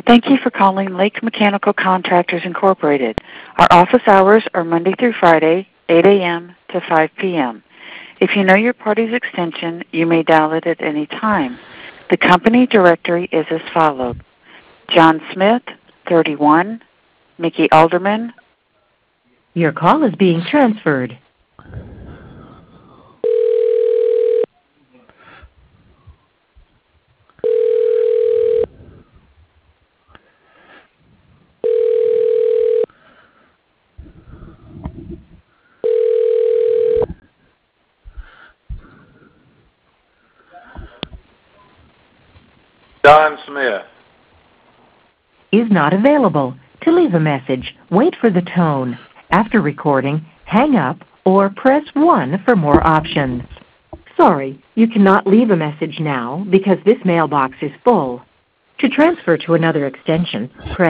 Thank you for calling Lake Mechanical Contractors Incorporated. Our office hours are Monday through Friday, 8 a.m. to 5 p.m. If you know your party's extension, you may dial it at any time. The company directory is as follows: John Smith, 31, Mickey Alderman. Your call is being transferred. John Smith Is not available. To leave a message, wait for the tone. After recording, hang up or press 1 for more options. Sorry, you cannot leave a message now because this mailbox is full. To transfer to another extension, press